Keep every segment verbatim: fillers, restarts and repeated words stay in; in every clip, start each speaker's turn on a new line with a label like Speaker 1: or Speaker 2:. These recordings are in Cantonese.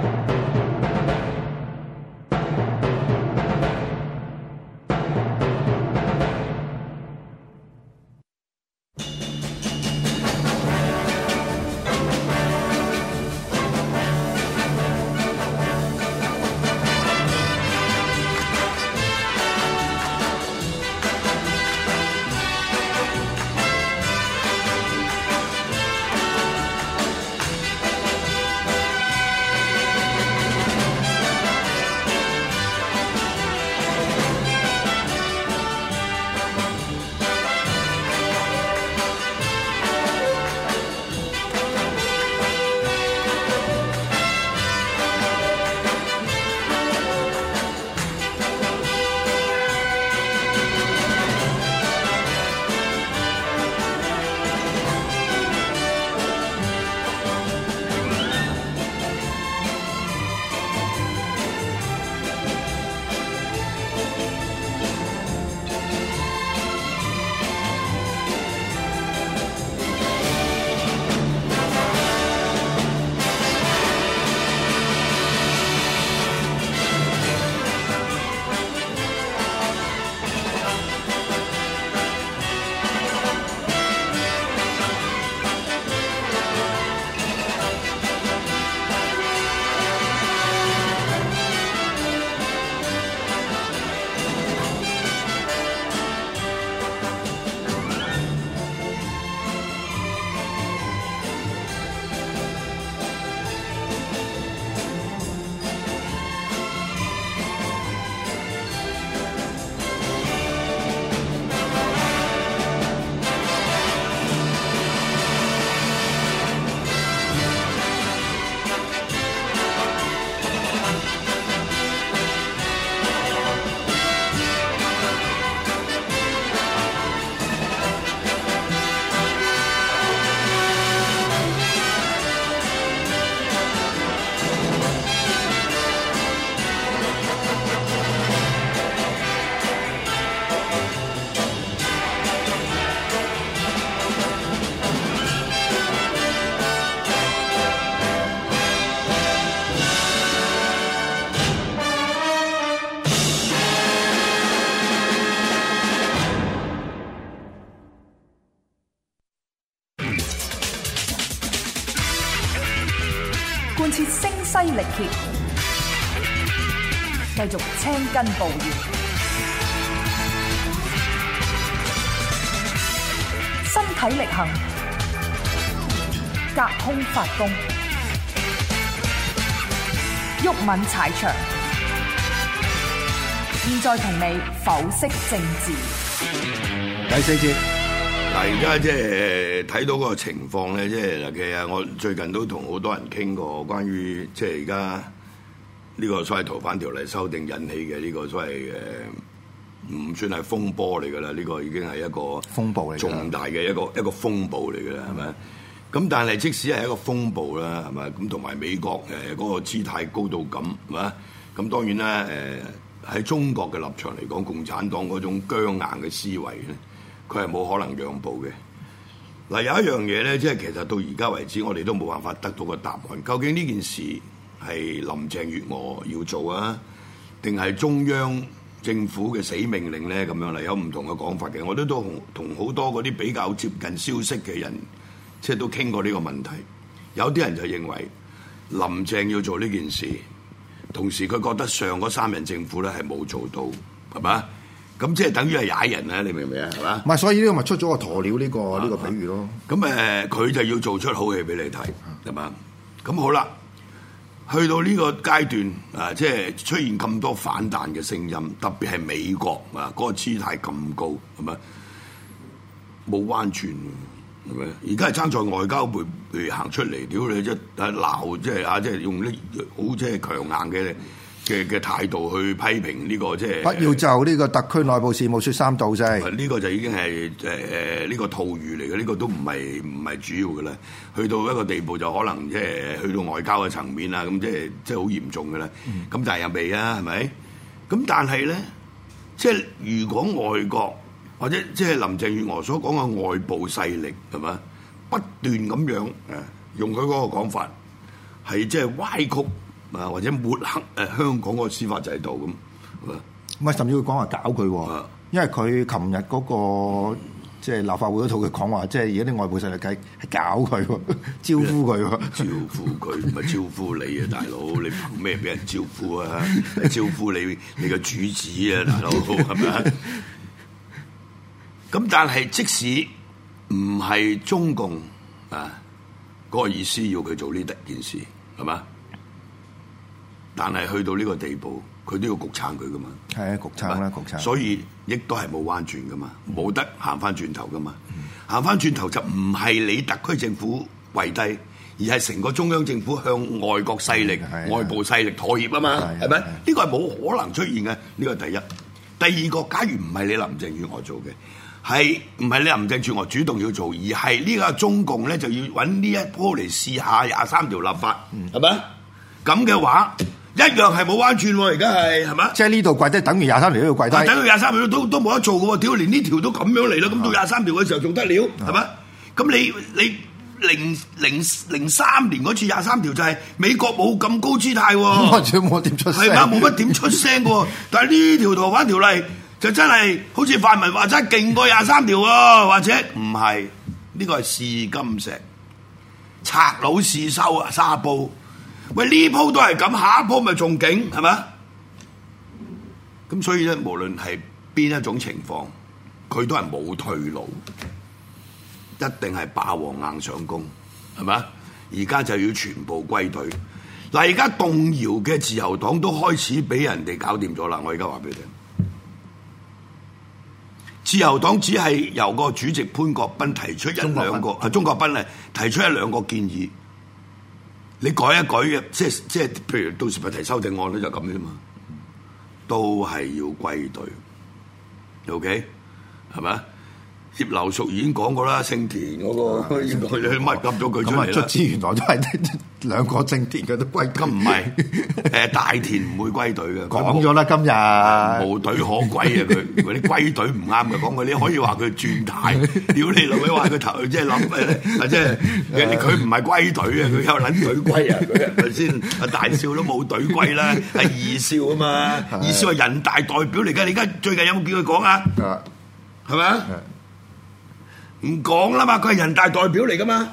Speaker 1: 貫徹聲嘶力竭，繼續青筋暴現，身體力行，隔空發功，毓民踩場。現在同你剖析政治。
Speaker 2: 第四節。嗱，而家即係睇到個情況咧，即係其實我最近都同好多人傾過關於即係而家呢個所謂逃犯條例修訂引起嘅呢個所謂誒唔算係風波嚟㗎啦，呢個已經係一個風暴嚟，重大嘅一個一個風暴嚟㗎啦，係咪？咁但係即使係一個風暴啦，係咪？咁同埋美國誒嗰個姿態高到咁，係嘛？咁當然啦，誒喺中國嘅立場嚟講，共產黨嗰種僵硬嘅思維咧，佢係冇可能讓步嘅。嗱，有一樣嘢咧，即係其實到而家為止，我哋都冇辦法得到個答案。究竟呢件事係林鄭月娥要做啊，定係中央政府嘅死命令咧？咁樣嚟有唔同嘅講法嘅。我都都同同好多嗰啲比較接近消息嘅人，即係都傾過呢個問題。有啲人就認為林鄭要做呢件事，同時佢覺得上嗰三任政府咧係冇做到，係嘛？咁即係等於係踩人啦，你明唔明啊？係嘛？
Speaker 3: 唔係，所以呢個咪出咗個鴕鳥呢個呢個比喻咯。
Speaker 2: 咁誒，佢就要做出好戲俾你睇，係嘛？咁好啦，去到呢個階段啊，即係出現咁多反彈嘅聲音，特別係美國啊，嗰個姿態咁高，係咪？冇彎轉，係咪？而家係爭在外交部行出嚟，屌你即係鬧，即係啊，即係用啲好即係強硬嘅。嘅嘅態度去批評呢個即係
Speaker 3: 不要就呢個特區內部事務説三道四。
Speaker 2: 呢個就已經係誒誒呢個套語嚟嘅，呢個都唔係唔係主要嘅啦。去到一個地步就可能即係去到外交嘅層面啊，咁即係即係好嚴重嘅啦。咁但係又未啊，係咪？咁但係咧，即係如果外國或者即係林鄭月娥所講嘅外部勢力係嘛，不斷咁樣誒用佢嗰個講法係即係歪曲啊，或者抹黑誒香港個司法制度咁，
Speaker 3: 唔係甚至會講話搞佢喎，因為佢琴日嗰個即係立法會嗰度佢講話，即係而家啲外部勢力計係搞佢喎，招呼佢喎，
Speaker 2: 招呼佢唔係招呼你啊，大佬，你憑咩俾人招呼啊？招呼你你個主子啊，大佬係咪？咁但係即使唔係中共啊嗰個意思要佢做呢件事係嘛？但係去到呢個地步，佢都要焗撐佢噶嘛。
Speaker 3: 係啊，焗撐啦，焗撐。
Speaker 2: 所以亦都係冇彎轉噶嘛，冇得行翻轉頭噶嘛。行翻轉頭就唔係你特區政府跪低，而係成個中央政府向外國勢力、外部勢力妥協啊嘛，係咪？呢個係冇可能出現嘅。呢個係第一。第二個，假如唔係你林鄭月娥做嘅，係唔係你林鄭月娥主動要做，而係呢個中共咧就要揾呢一波嚟試下廿三條立法，係咪？咁嘅話，一樣係冇彎轉喎，而家係係咪？
Speaker 3: 即係呢度跪低，等於廿三條都要跪低。
Speaker 2: 等到廿三條都都冇得做嘅喎，屌連呢條都咁樣嚟啦，咁到廿三條嘅時候仲得了，係咪？咁你你零零零三年嗰次廿三條就係美國冇咁高姿態喎，
Speaker 3: 完全冇點出聲，
Speaker 2: 係嘛？冇乜點出聲嘅喎，但係呢條逃犯條例就真係好似泛民話齋勁過廿三條喎，或者唔係呢個係試金石，拆佬試收啊沙煲。喂，呢鋪都係咁，下一鋪咪仲勁係咪？咁所以咧，無論係邊一種情況，佢都係冇退路，一定係霸王硬上弓，係咪？而家就要全部歸隊。嗱，而家動搖嘅自由黨都開始俾人哋搞掂咗啦。我而家話俾你聽，自由黨只係由個主席潘國斌提出一兩個，啊，鍾國斌咧提出一兩個建議。你改一改嘅，即係即係，譬如到時咪提修正案咧，就咁啫嘛，都係要歸隊 ，OK， 係咪？葉劉淑儀已經講過啦，聖田嗰、嗰個，佢乜噏咗佢出嚟啦。咁啊，卒之原來都係兩個聖田嘅都歸隊。咁唔係，誒大田唔會歸隊嘅。講咗啦，今日無隊可歸啊！佢嗰啲歸隊唔啱嘅，講佢你可以話佢轉態，屌你老味話佢頭即係諗誒，即係佢唔係歸隊啊！佢有撚隊歸啊！佢係咪先？阿大少都冇隊歸啦，係二少啊嘛，二少係人大代表嚟嘅。你而家最近有冇叫佢講啊？係咪啊？唔講啦嘛，佢係人大代表嚟噶嘛。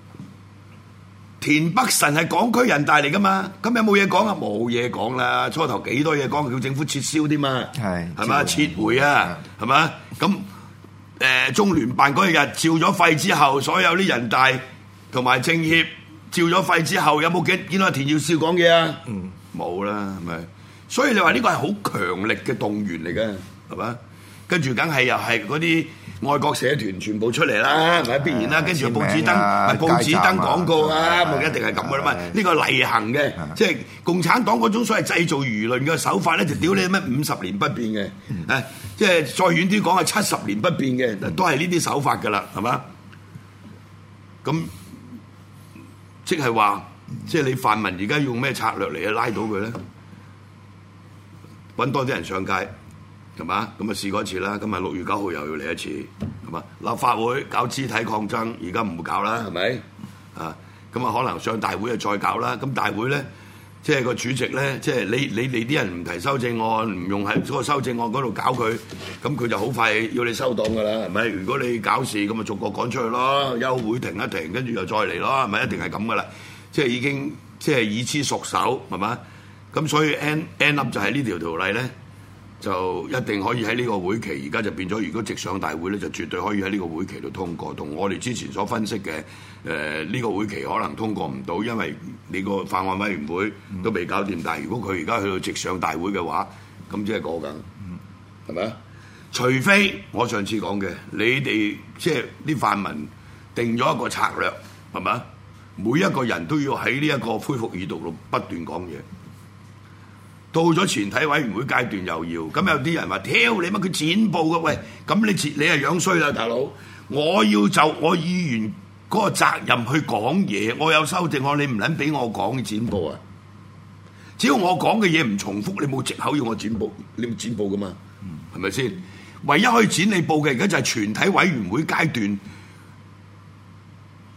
Speaker 2: 田北辰係港區人大嚟噶嘛，咁有冇嘢講啊？冇嘢講啦，初頭幾多嘢講，叫政府撤銷添嘛，係係嘛，撤回啊，係嘛？咁誒中聯辦嗰日照咗肺之後，所有啲人大同埋政協照咗肺之後，有冇見見到田耀少講嘢啊？嗯，冇啦，係咪？所以你話呢個係好強力嘅動員嚟嘅，係嘛？跟住梗係又係嗰啲愛國社團全部出嚟啦，係咪必然啦？跟住報紙登、啊、報紙登廣告啊，咪一定係咁噶啦嘛。呢個例行嘅，即係共產黨嗰種所謂製造輿論嘅手法咧，就屌你咩五十年不變嘅，誒，即係再遠啲講係七十年不變嘅，都係呢啲手法噶啦，係嘛？咁即係話，即係你泛民而家用咩策略嚟啊拉到佢咧？揾多啲人上街。係嘛？咁啊試過一次啦，今日六月九號又要嚟一次，係嘛？立法會搞肢體抗爭，而家唔會搞啦，係咪？啊，咁啊可能上大會啊再搞啦。咁大會咧，即係個主席咧，即係你你你啲人唔提修正案，唔用喺嗰個修正案嗰度搞佢，咁佢就好快要你收檔㗎啦，係咪？如果你搞事，咁啊逐個趕出去咯，休會停一停，跟住又再嚟咯，係咪？一定係咁㗎啦，即係已經即係以之熟手，係嘛？咁所以 end end up 就係呢條條例咧。就一定可以喺呢個會期，而家就變咗。如果直上大會咧，就絕對可以喺呢個會期度通過。同我哋之前所分析嘅誒呢個會期可能通過唔到，因為你個法案委員會都未搞掂。但係如果佢而家去到直上大會嘅話，咁即係過緊，係咪啊？除非我上次講嘅，你哋即係啲泛民定咗一個策略，係咪啊？每一個人都要喺呢一個恢復二讀度不斷講嘢。到咗全體委員會階段又要，咁有啲人話：挑你乜佢剪報嘅？喂，咁你你係樣衰啦，大佬！我要就我議員嗰個責任去講嘢，我有修正案，你唔撚俾我講剪報啊！只要我講嘅嘢唔重複，你冇藉口要我剪報，你冇剪報噶嘛？係咪先？唯一可以剪你報嘅而家就係全體委員會階段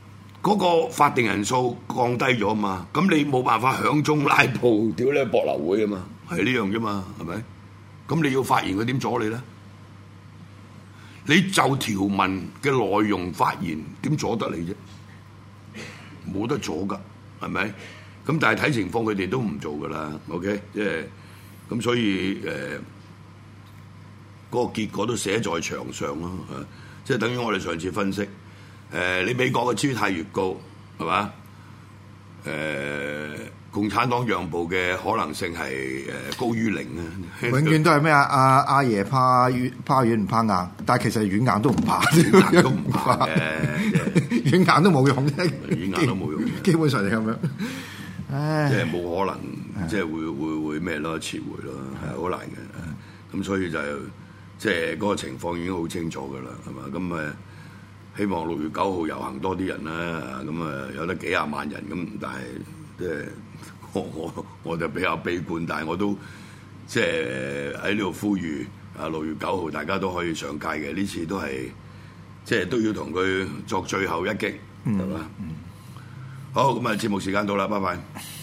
Speaker 2: 嗰個法定人數降低咗嘛，咁你冇辦法響鐘拉布，屌你博流會啊嘛，係呢樣啫嘛，係咪？咁你要發言，佢點阻你咧？你就條文嘅內容發言，點阻得你啫？冇得阻噶，係咪？咁但係睇情況，佢哋都唔做噶啦。OK， 即係咁，所以誒嗰、呃嗰個結果都寫在牆上咯。啊，即係等於我哋上次分析，誒、呃、你美國嘅姿態越高，係嘛？誒、呃、共產黨讓步嘅可能性係誒高於零啊！
Speaker 3: 永遠都係咩啊？阿阿爺怕軟怕軟唔怕硬，但係其實軟硬都唔怕，
Speaker 2: 軟硬都唔怕嘅，
Speaker 3: 軟硬都冇用啫，
Speaker 2: 軟硬都冇用，
Speaker 3: 基本上係咁樣。唉，
Speaker 2: 即係冇可能，即係會會會咩咯？撤回咯，係好難嘅。咁所以就即係嗰個情況已經好清楚㗎啦，係嘛？咁誒希望六月九號遊行多啲人啦，咁誒有得幾廿萬人咁，但係即係我我我就比較悲觀，但係我都即係喺呢度呼籲啊，六月九號大家都可以上街嘅，呢次都係即係都要同佢作最後一擊，係嘛？嗯嗯好，咁啊，節目時間到啦，拜拜。